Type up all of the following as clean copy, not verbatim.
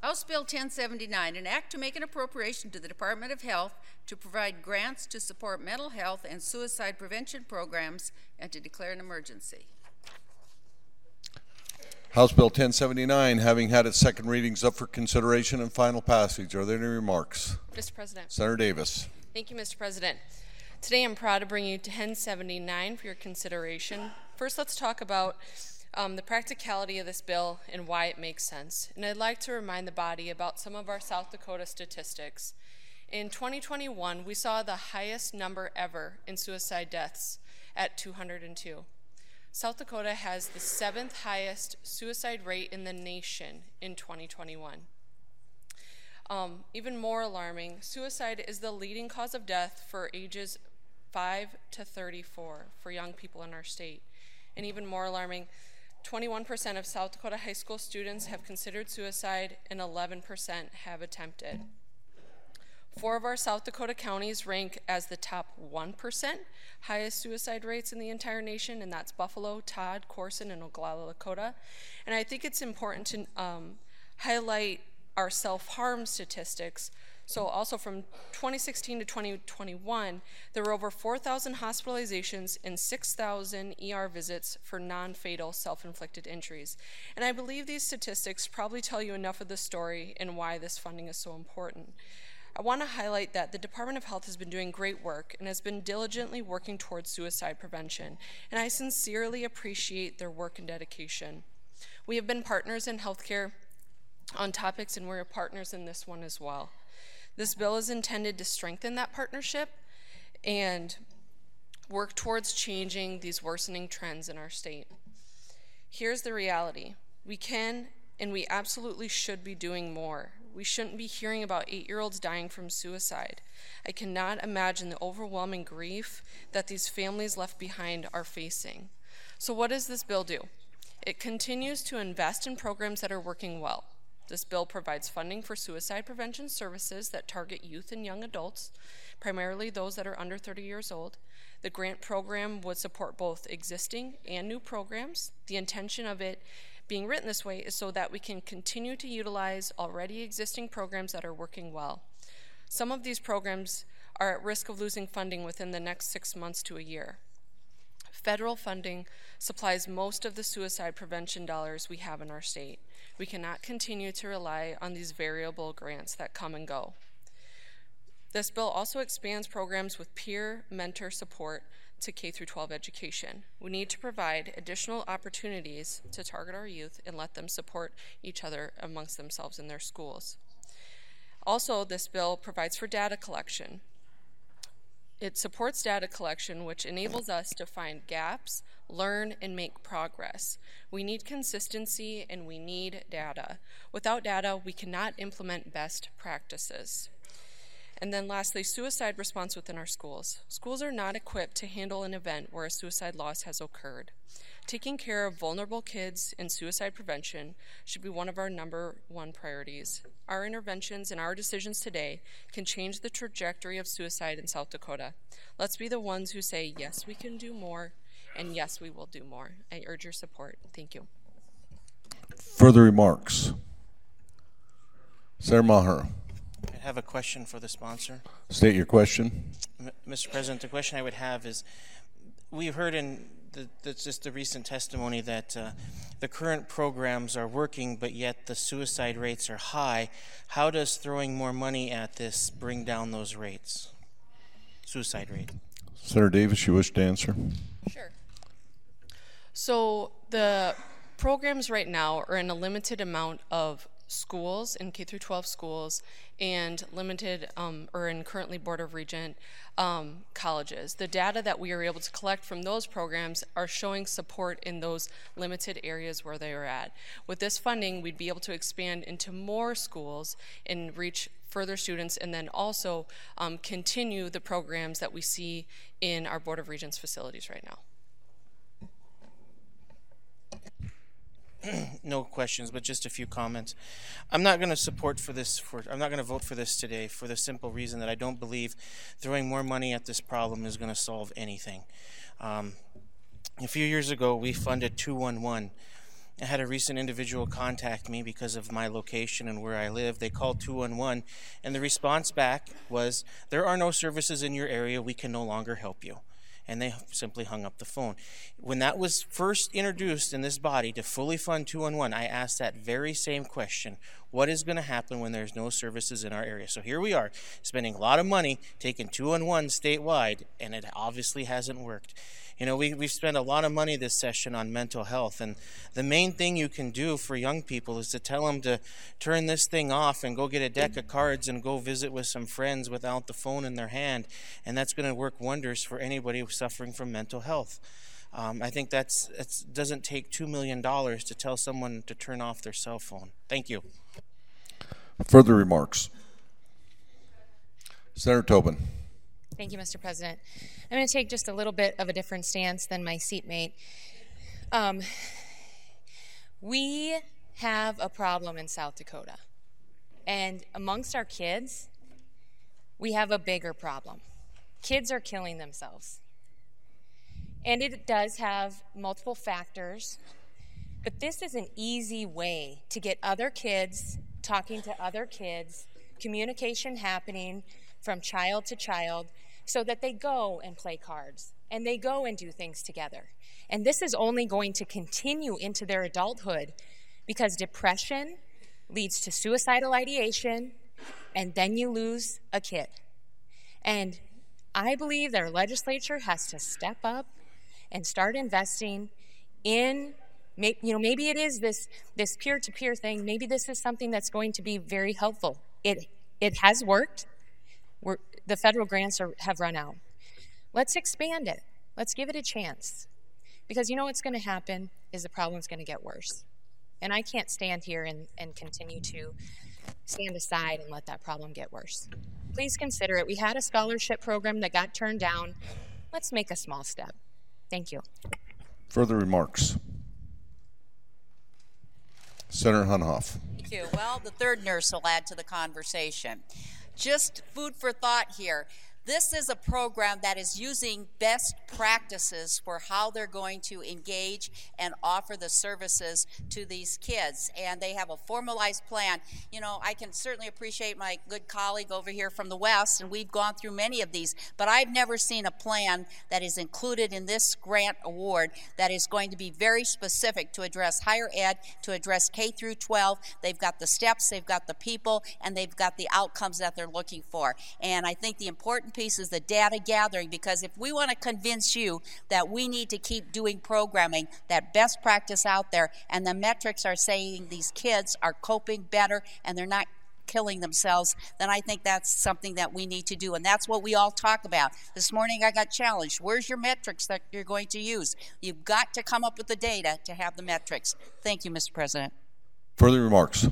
House Bill 1079, an act to make an appropriation to the Department of Health to provide grants to support mental health and suicide prevention programs and to declare an emergency. House Bill 1079, having had its second readings, up for consideration and final passage. Are there any remarks? Mr. President. Senator Davis. Thank you, Mr. President. Today I'm proud to bring you 1079 for your consideration. First, let's talk about the practicality of this bill and why it makes sense. And I'd like to remind the body about some of our South Dakota statistics. In 2021, we saw the highest number ever in suicide deaths at 202. South Dakota has the 7th highest suicide rate in the nation in 2021. Even more alarming, suicide is the leading cause of death for ages 5 to 34 for young people in our state. And even more alarming, 21% of South Dakota high school students have considered suicide and 11% have attempted. 4 of our South Dakota counties rank as the top 1% highest suicide rates in the entire nation, and that's Buffalo, Todd, Corson, and Oglala, Lakota. And I think it's important to highlight our self-harm statistics. So also from 2016 to 2021, there were over 4,000 hospitalizations and 6,000 ER visits for non-fatal self-inflicted injuries. And I believe these statistics probably tell you enough of the story and why this funding is so important. I want to highlight that the Department of Health has been doing great work and has been diligently working towards suicide prevention, and I sincerely appreciate their work and dedication. We have been partners in healthcare on topics, and we're partners in this one as well. This bill is intended to strengthen that partnership and work towards changing these worsening trends in our state. Here's the reality. We can and we absolutely should be doing more. We shouldn't be hearing about 8-year-olds dying from suicide. I cannot imagine the overwhelming grief that these families left behind are facing. So what does this bill do? It continues to invest in programs that are working well. This bill provides funding for suicide prevention services that target youth and young adults, primarily those that are under 30 years old. The grant program would support both existing and new programs. The intention of it being written this way is so that we can continue to utilize already existing programs that are working well. Some of these programs are at risk of losing funding within the next 6 months to a year. Federal funding supplies most of the suicide prevention dollars we have in our state. We cannot continue to rely on these variable grants that come and go. This bill also expands programs with peer mentor support to K-12 education. We need to provide additional opportunities to target our youth and let them support each other amongst themselves in their schools. Also, this bill provides for data collection. It supports data collection, which enables us to find gaps, learn, and make progress. We need consistency and we need data. Without data, we cannot implement best practices. And then lastly, suicide response within our schools. Schools are not equipped to handle an event where a suicide loss has occurred. Taking care of vulnerable kids and suicide prevention should be one of our #1 priorities. Our interventions and our decisions today can change the trajectory of suicide in South Dakota. Let's be the ones who say, yes, we can do more, and yes, we will do more. I urge your support. Thank you. Further remarks? Senator Maher. I have a question for the sponsor. State your question. Mr. President, the question I would have is, we've heard in just the recent testimony that the current programs are working, but yet the suicide rates are high. How does throwing more money at this bring down those rates, suicide rate? Senator Davis, you wish to answer? Sure. So the programs right now are in a limited amount of schools in K-12 schools and limited or in currently Board of Regent colleges. The data that we are able to collect from those programs are showing support in those limited areas where they are at. With this funding, we'd be able to expand into more schools and reach further students, and then also continue the programs that we see in our Board of Regents facilities right now. No questions, but just a few comments. I'm not going to support for this. I'm not going to vote for this today for the simple reason that I don't believe throwing more money at this problem is going to solve anything. A few years ago, we funded 211, I had a recent individual contact me because of my location and where I live. They called 211, and the response back was, "There are no services in your area. We can no longer help you." And they simply hung up the phone. When that was first introduced in this body to fully fund 211, I asked that very same question. What is going to happen when there's no services in our area? So here we are, spending a lot of money, taking 211 statewide, and it obviously hasn't worked. You know, we've spent a lot of money this session on mental health, and the main thing you can do for young people is to tell them to turn this thing off and go get a deck of cards and go visit with some friends without the phone in their hand, and that's going to work wonders for anybody suffering from mental health. I think that doesn't take $2 million to tell someone to turn off their cell phone. Thank you. Further remarks? Senator Tobin. Thank you, Mr. President. I'm going to take just a little bit of a different stance than my seatmate. We have a problem in South Dakota. And amongst our kids, we have a bigger problem. Kids are killing themselves. And it does have multiple factors, but this is an easy way to get other kids talking to other kids, communication happening from child to child, so that they go and play cards and they go and do things together. And this is only going to continue into their adulthood, because depression leads to suicidal ideation, and then you lose a kid. And I believe their legislature has to step up and start investing in, maybe it is this peer-to-peer thing. Maybe this is something that's going to be very helpful. It has worked. The federal grants have run out. Let's expand it. Let's give it a chance. Because you know what's going to happen is the problem's going to get worse. And I can't stand here and continue to stand aside and let that problem get worse. Please consider it. We had a scholarship program that got turned down. Let's make a small step. Thank you. Further remarks? Senator Hunhoff. Thank you. Well, the third nurse will add to the conversation. Just food for thought here. This is a program that is using best practices for how they're going to engage and offer the services to these kids. And they have a formalized plan. You know, I can certainly appreciate my good colleague over here from the West, and we've gone through many of these, but I've never seen a plan that is included in this grant award that is going to be very specific to address higher ed, to address K through 12. They've got the steps, they've got the people, and they've got the outcomes that they're looking for. And I think the important piece is the data gathering, because if we want to convince you that we need to keep doing programming, that best practice out there, and the metrics are saying these kids are coping better and they're not killing themselves, then I think that's something that we need to do. And that's what we all talk about. This morning I got challenged. Where's your metrics that you're going to use? You've got to come up with the data to have the metrics. Thank you, Mr. President. Further remarks?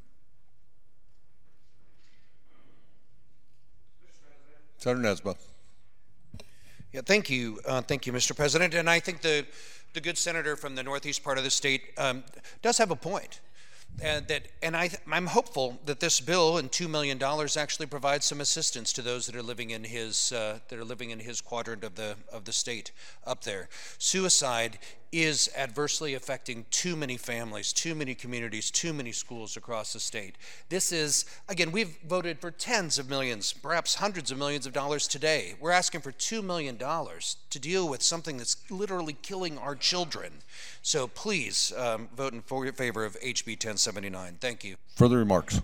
Senator Nesbitt. Yeah, thank you, Mr. President. And I think the good senator from the northeast part of the state does have a point. I'm hopeful that this bill and $2 million actually provides some assistance to those that are living in his quadrant of the state up there. Suicide is adversely affecting too many families, too many communities, too many schools across the state. This is, again, we've voted for tens of millions, perhaps hundreds of millions of dollars today. We're asking for $2 million to deal with something that's literally killing our children. So please vote in favor of HB 1079. Thank you. Further remarks?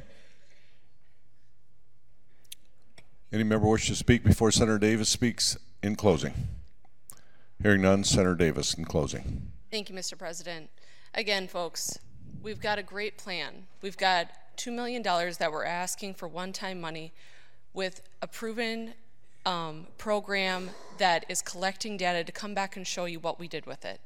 Any member wish to speak before Senator Davis speaks in closing? Hearing none, Senator Davis in closing. Thank you, Mr. President. Again, folks, we've got a great plan. We've got $2 million that we're asking for one-time money with a proven program that is collecting data to come back and show you what we did with it.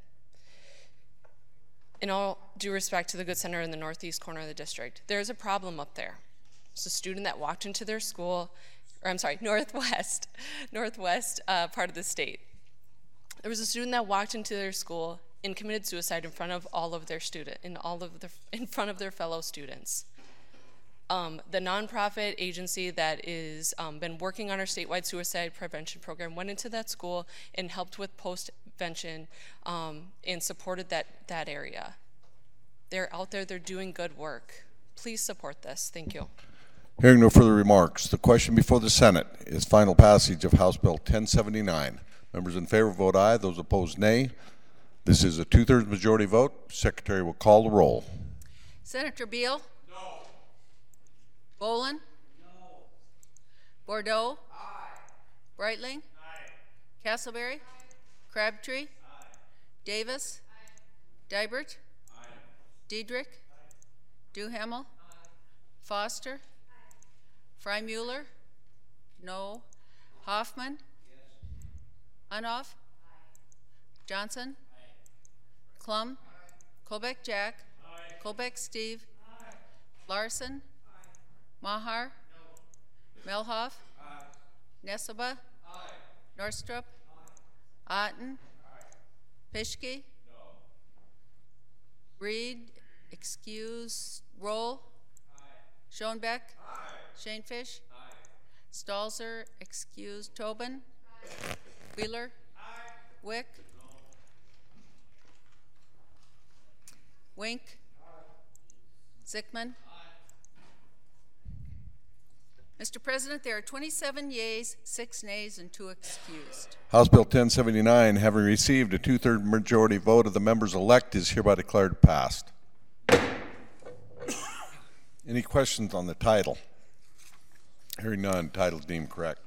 In all due respect to the good senator in the northeast corner of the district, there's a problem up there. It's a student that walked into their school, or I'm sorry, northwest part of the state. There was a student that walked into their school and committed suicide in front of all of their in front of their fellow students. The nonprofit agency that is been working on our statewide suicide prevention program went into that school and helped with post-vention and supported that area. They're out there, they're doing good work. Please support this. Thank you. Hearing no further remarks, the question before the Senate is final passage of House Bill 1079. Members in favor vote aye. Those opposed, nay. This is a 2/3 majority vote. Secretary will call the roll. Senator Beal? No. Bolin? No. Bordeaux? Aye. Breitling? Aye. Castleberry? Aye. Crabtree? Aye. Davis? Aye. Dibert? Aye. Diedrich? Aye. Duhamel? Aye. Foster? Aye. Freimuller? No. Hoffman? Yes. Unoff? Aye. Johnson? Aye. Klum? Aye. Colbeck Jack? Aye. Colbeck Steve? Aye. Larson? Aye. Maher? No. Melhoff? Aye. Nesseba? Aye. Norstrup? Aye. Otten? Aye. Pischke? No. Reed? Excuse. Roll? Aye. Schoenbeck? Aye. Shanefish? Aye. Stalzer? Excuse. Tobin? Aye. Wheeler? Aye. Wick? No. Wink? Aye. Zickman? Aye. Mr. President, there are 27 yeas, 6 nays, and 2 excused. House Bill 1079, having received a 2/3 majority vote of the members elect, is hereby declared passed. Any questions on the title? Hearing none, title is deemed correct.